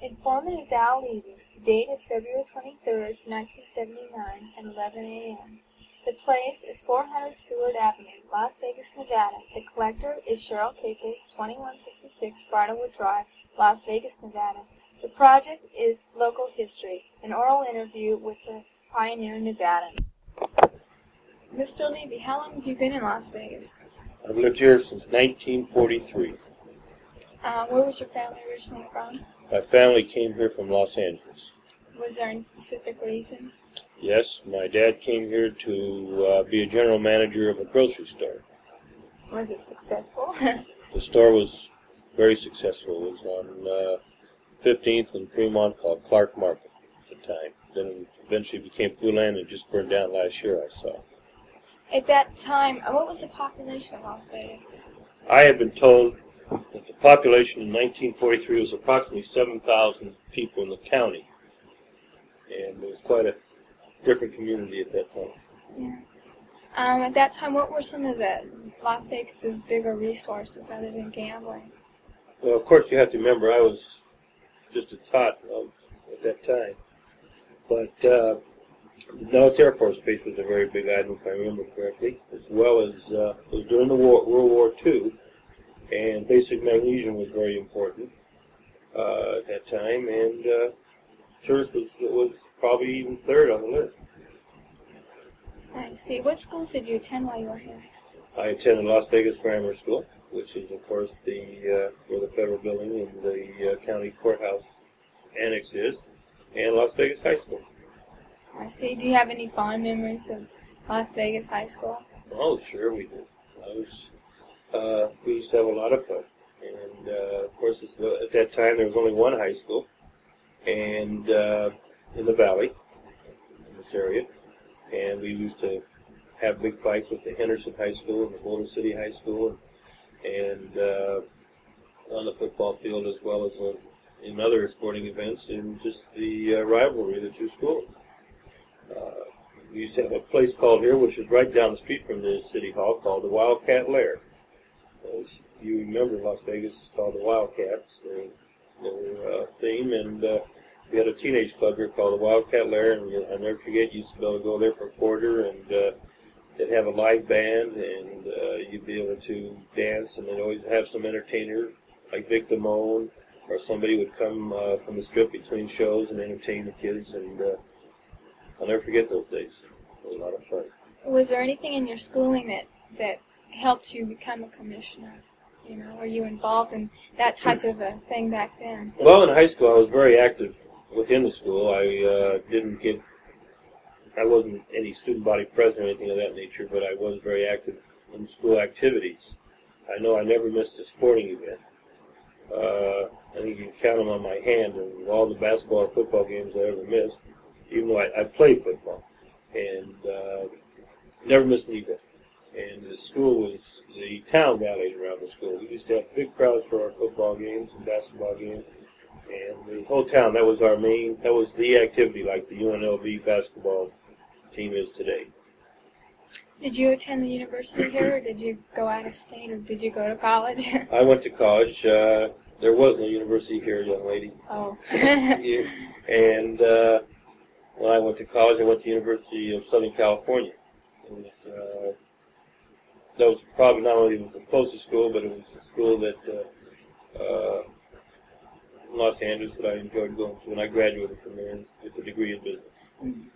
Inform the Dow Levy. The date is February 23rd, 1979, at 11 a.m. The place is 400 Stewart Avenue, Las Vegas, Nevada. The collector is Cheryl Capers, 2166 Bridlewood Drive, Las Vegas, Nevada. The project is Local History, an oral interview with the pioneer Nevadans. Mr. Levy, how long have you been in Las Vegas? I've lived here since 1943. Where was your family originally from? My family came here from Los Angeles. Was there any specific reason? Yes, my dad came here to be a general manager of a grocery store. Was it successful? The store was very successful. It was on 15th and Fremont, called Clark Market at the time. Then it eventually became Foodland and just burned down last year, I saw. At that time, what was the population of Las Vegas? I had been told that the population in 1943 was approximately 7,000 people in the county. And it was quite a different community at that time. Yeah. At that time, what were some of the Las Vegas's bigger resources other than gambling? Well, of course, you have to remember I was just a tot at that time. But the Nellis Air Force Base was a very big item, if I remember correctly, as well as it was during the World War II, and basic magnesium was very important at that time, and tourist was probably even third on the list. I see. What schools did you attend while you were here? I attended Las Vegas Grammar School, which is, of course, where the federal building and the county courthouse annex is, and Las Vegas High School. I see. Do you have any fond memories of Las Vegas High School? Oh, sure we do. We used to have a lot of fun. And, of course, at that time there was only one high school, and in the valley, in this area. And we used to have big fights with the Henderson High School and the Boulder City High School, and on the football field as well as in other sporting events, and just the rivalry of the two schools. We used to have a place called here, which is right down the street from the City Hall, called the Wildcat Lair. As you remember, Las Vegas is called the Wildcats, their theme, and we had a teenage club here called the Wildcat Lair, and I'll never forget, you used to be able to go there for a quarter, and they'd have a live band, and you'd be able to dance, and they'd always have some entertainer, like Vic Damone, or somebody would come from the strip between shows and entertain the kids, and I'll never forget those days. It was a lot of fun. Was there anything in your schooling that helped you become a commissioner? You know, were you involved in that type of a thing back then? Well, in high school, I was very active within the school. I wasn't any student body president or anything of that nature, but I was very active in school activities. I know I never missed a sporting event. I think you can count them on my hand of all the basketball or football games I ever missed, even though I played football, and never missed an event. And the town rallied around the school. We used to have big crowds for our football games and basketball games, and the whole town, that was the activity, like the UNLV basketball team is today. Did you attend the university here, or did you go out of state, or did you go to college? I went to college. There was no university here, young lady. Oh. And when I went to college, I went to the University of Southern California. That was probably not only the closest school, but it was a school that in Los Angeles that I enjoyed going to, and I graduated from there with a degree in business. Mm-hmm.